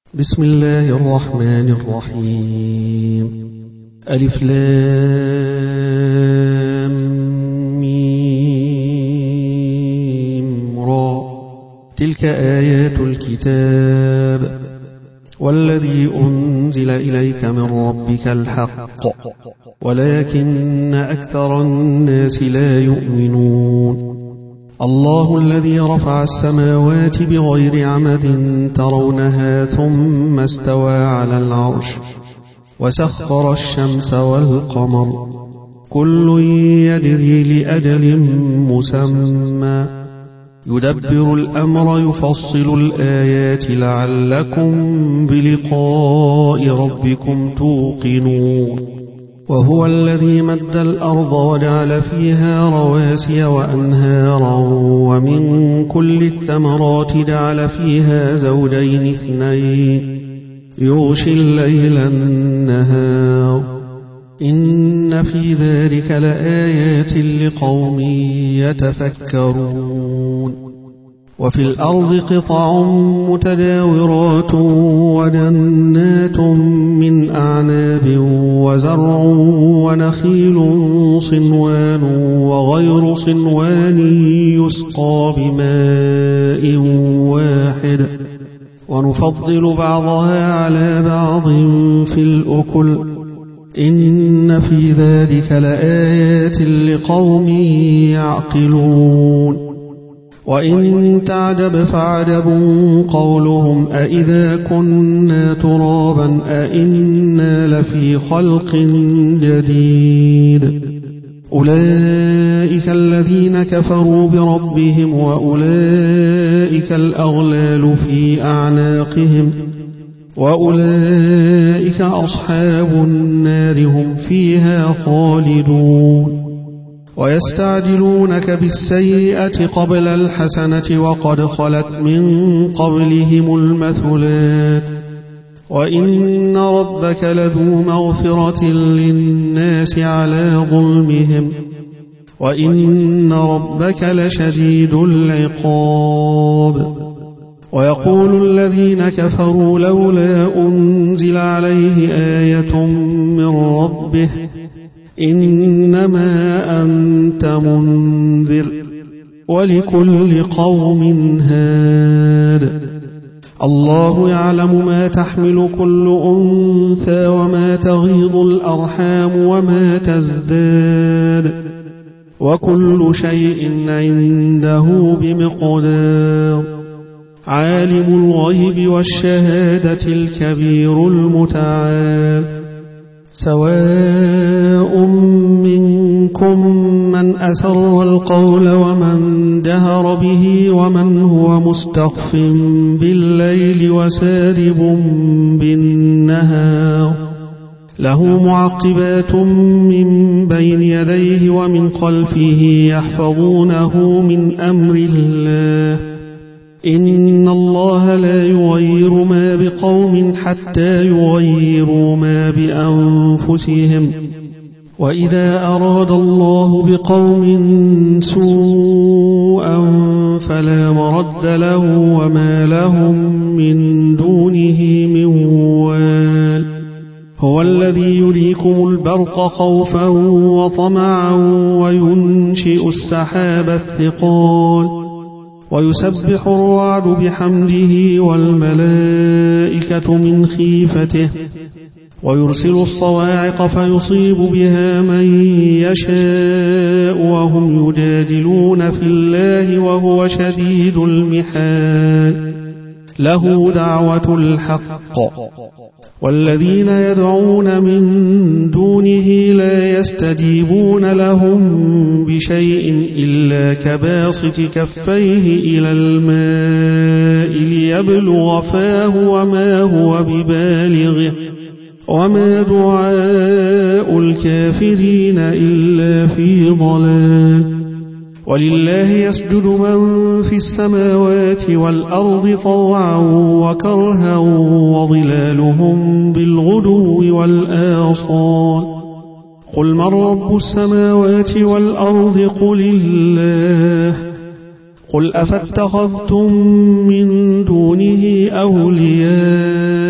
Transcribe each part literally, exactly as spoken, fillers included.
بسم الله الرحمن الرحيم. ألف لام ميم را. تلك آيات الكتاب والذي أنزل إليك من ربك الحق ولكن أكثر الناس لا يؤمنون. الله الذي رفع السماوات بغير عمد ترونها ثم استوى على العرش وسخر الشمس والقمر كل يجري لأجل مسمى يدبر الأمر يفصل الآيات لعلكم بلقاء ربكم توقنون. وهو الذي مد الأرض وجعل فيها رواسي وأنهارا ومن كل الثمرات جعل فيها زوجين اثنين يغشي الليل النهار إن في ذلك لآيات لقوم يتفكرون. وفي الأرض قطع متجاورات وجنات من أعناب وزرع ونخيل صنوان وغير صنوان يسقى بماء واحد ونفضل بعضها على بعض في الأكل إن في ذلك لآيات لقوم يعقلون. وإن تعجب فعجب قولهم أإذا كنا ترابا أإنا لفي خلق جديد أولئك الذين كفروا بربهم وأولئك الأغلال في أعناقهم وأولئك أصحاب النار هم فيها خالدون. ويستعجلونك بالسيئة قبل الحسنة وقد خلت من قبلهم المثلات وإن ربك لذو مغفرة للناس على ظلمهم وإن ربك لشديد العقاب. ويقول الذين كفروا لولا أنزل عليه آية من ربه إنما أنت منذر ولكل قوم هاد. الله يعلم ما تحمل كل أنثى وما تغيض الأرحام وما تزداد وكل شيء عنده بمقدار. عالم الغيب والشهادة الكبير المتعال. سواء منكم من أسر القول ومن جهر به ومن هو مستخف بالليل وسارب بالنهار له معقبات من بين يديه ومن خلفه يحفظونه من أمر الله إن الله لا يغير ما بقوم حتى يغيروا ما بأنفسهم وإذا أراد الله بقوم سوءا فلا مرد له وما لهم من دونه من وال. هو الذي يريكم البرق خوفا وطمعا وينشئ السحاب الثقال ويسبح الرعد بحمده والملائكة من خيفته ويرسل الصواعق فيصيب بها من يشاء وهم يجادلون في الله وهو شديد المحال. له دعوة الحق والذين يدعون من دونه لا يستجيبون لهم بشيء إلا كباسط كفيه إلى الماء ليبلغ فاه وما هو ببالغه وما دعاء الكافرين إلا في ضلال. ولله يسجد من في السماوات والأرض طوعا وكرها وظلالهم بالغدو والآصال. قل من رب السماوات والأرض قل الله قل أفاتخذتم من دونه أولياء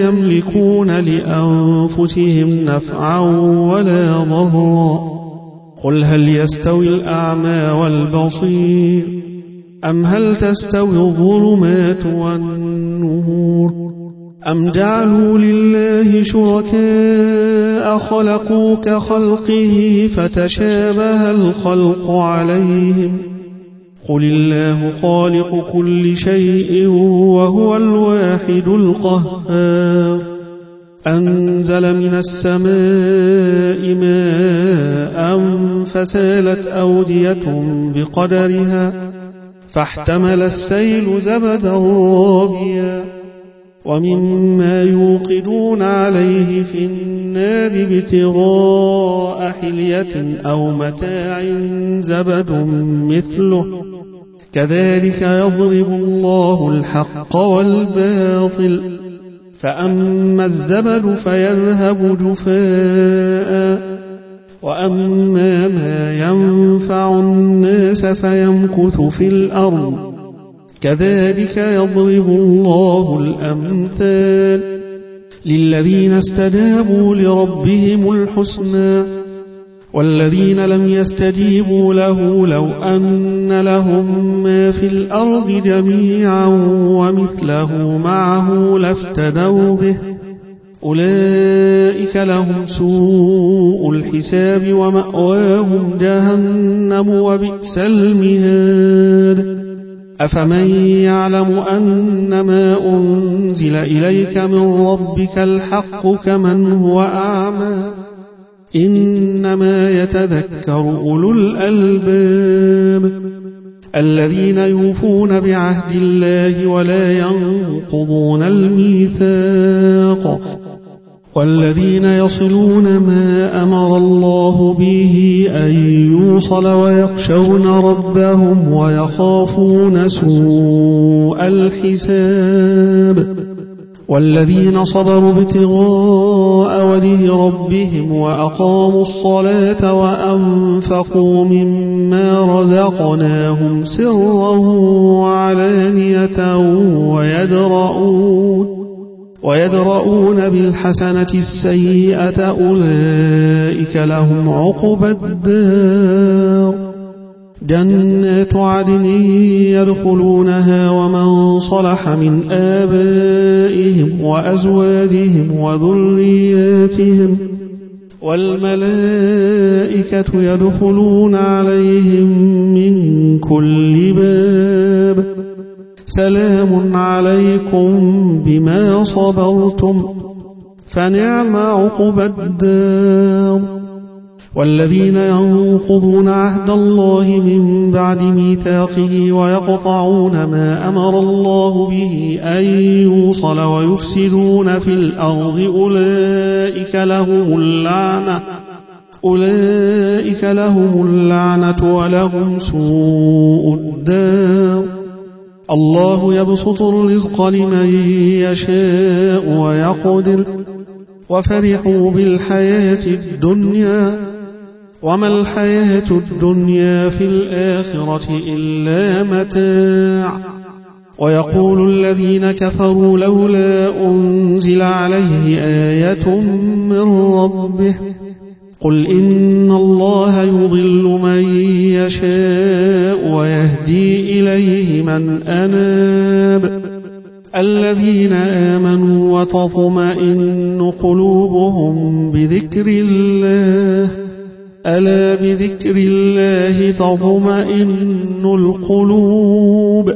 يملكون لأنفسهم نفعا ولا ضرا. قل هل يستوي الأعمى والبصير أم هل تستوي الظلمات والنور أم جعلوا لله شركاء خلقوا كخلقه فتشابه الخلق عليهم قل الله خالق كل شيء وهو الواحد القهار. أنزل من السماء ماء فسالت أودية بقدرها فاحتمل السيل زبدا رابيا ومما يوقدون عليه في النار ابتغاء حلية أو متاع زبد مثله كذلك يضرب الله الحق والباطل فأما الزبد فيذهب جفاء وأما ما ينفع الناس فيمكث في الأرض كذلك يضرب الله الأمثال للذين استجابوا لربهم الحسنى والذين لم يستجيبوا له لو أن لهم ما في الأرض جميعا ومثله معه لافتدوا به أولئك لهم سوء الحساب ومأواهم جهنم وبئس المهاد. أفمن يعلم أنما أنزل إليك من ربك الحق كمن هو أعمى إنما يتذكر أولو الألباب الذين يوفون بعهد الله ولا ينقضون الميثاق والذين يصلون ما أمر الله به أن يوصل ويخشون ربهم ويخافون سوء الحساب والذين صبروا ابتغاء وجه ربهم وأقاموا الصلاة وأنفقوا مما رزقناهم سرا وعلانية ويدرؤون ويدرؤون بالحسنة السيئة أولئك لهم عقبى الدار جنات عدن يدخلونها ومن صلح من آبائهم وأزواجهم وذرياتهم والملائكة يدخلون عليهم من كل باب سلام عليكم بما صبرتم فنعم عقبى الدار. والذين ينقضون عهد الله من بعد ميثاقه ويقطعون ما أمر الله به أن يوصل ويفسدون في الأرض أولئك لهم اللعنة أولئك لهم اللعنة ولهم سوء الدار. الله يبسط الرزق لمن يشاء ويقدر وفرحوا بالحياة الدنيا وما الحياة الدنيا في الآخرة إلا متاع. ويقول الذين كفروا لولا أنزل عليه آية من ربه قل إن الله يضل من يشاء ويهدي إليه من أناب الذين آمنوا وتطمئن قلوبهم بذكر الله ألا بذكر الله تطمئن القلوب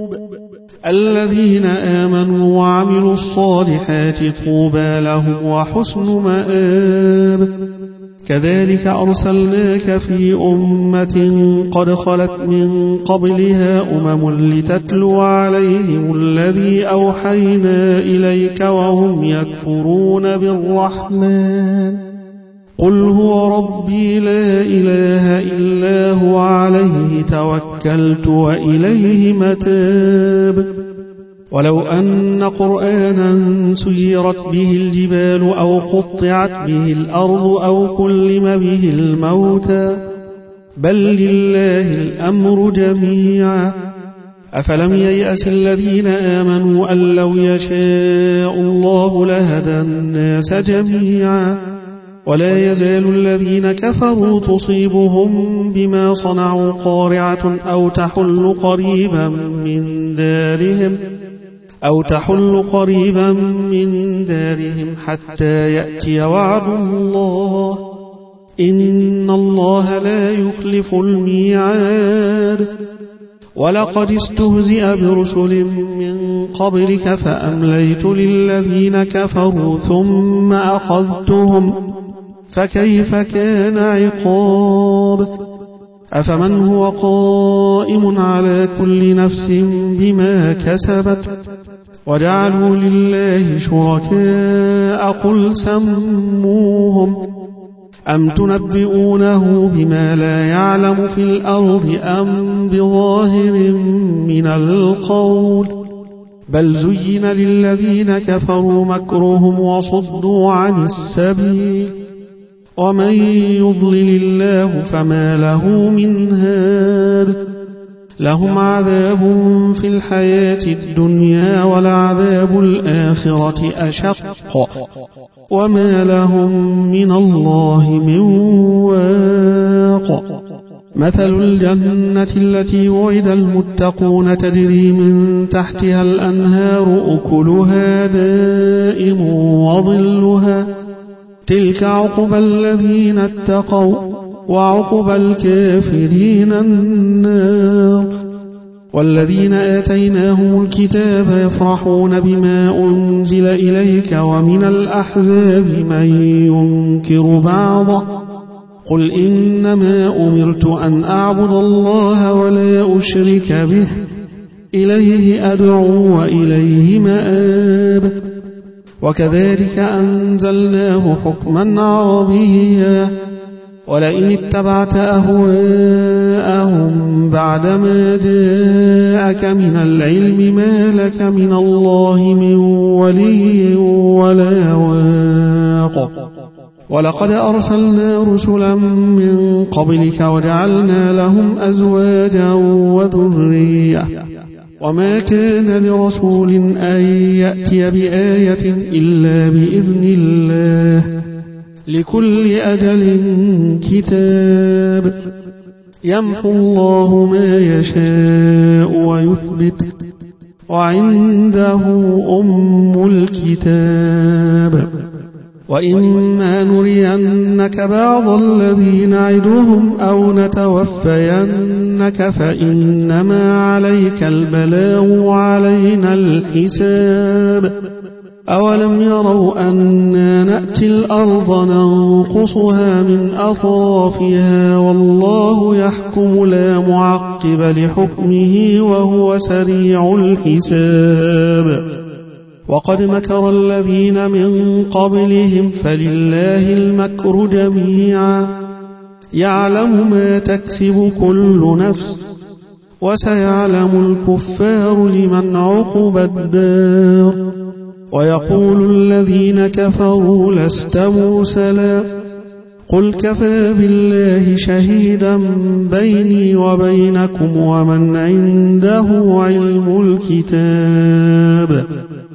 الذين آمنوا وعملوا الصالحات طوبى لهم وحسن مآب. كذلك أرسلناك في أمة قد خلت من قبلها أمم لتتلو عليهم الذي أوحينا إليك وهم يكفرون بالرحمن قل هو ربي لا إله إلا هو عليه توكلت وإليه متاب. ولو أن قرآنا سيرت به الجبال أو قطعت به الأرض أو كلم به الموتى بل لله الأمر جميعا أفلم ييأس الذين آمنوا أن لو يشاء الله لهدى الناس جميعا ولا يزال الذين كفروا تصيبهم بما صنعوا قارعة أو تحل قريبا من دارهم أو تحل قريبا من دارهم حتى يأتي وعد الله إن الله لا يخلف الميعاد ولقد استهزئ برسل من قبلك فأمليت للذين كفروا ثم أخذتهم فكيف كان عقاب أفمن هو قائم على كل نفس بما كسبت وجعلوا لله شركاء قل سموهم أم تنبئونه بما لا يعلم في الأرض أم بظاهر من القول بل زين للذين كفروا مكرهم وصدوا عن السبيل ومن يضلل الله فما له من هاد لهم عذاب في الحياة الدنيا ولعذاب الآخرة أشق وما لهم من الله من واق مثل الجنة التي وعد المتقون تجري من تحتها الأنهار أكلها دائم وظلها تلك عقبى الذين اتقوا وعقبى الكافرين النار والذين آتيناهم الكتاب يفرحون بما أنزل إليك ومن الأحزاب من ينكر بعضه قل إنما أمرت أن أعبد الله ولا أشرك به إليه أدعو وإليه مآب وكذلك أنزلناه حكما عربيا ولئن اتبعت أهواءهم بعدما جاءك من العلم ما لك من الله من ولي ولا واق ولقد أرسلنا رسلا من قبلك وجعلنا لهم أزواجا وذرية وما كان لرسول أن يأتي بآية إلا بإذن الله لكل أجل كتاب يمحو الله ما يشاء ويثبت وعنده أم الكتاب وإما نرينك بعض الذي نعدهم أو نتوفينك فإنما عليك البلاغ وعلينا الحساب أولم يروا أنا نأتي الأرض ننقصها من أطرافها والله يحكم لا معقب لحكمه وهو سريع الحساب وقد مكر الذين من قبلهم فلله المكر جميعا يعلم ما تكسب كل نفس وسيعلم الكفار لمن عقب الدار ويقول الذين كفروا لست مرسلا قل كفى بالله شهيدا بيني وبينكم ومن عنده علم الكتاب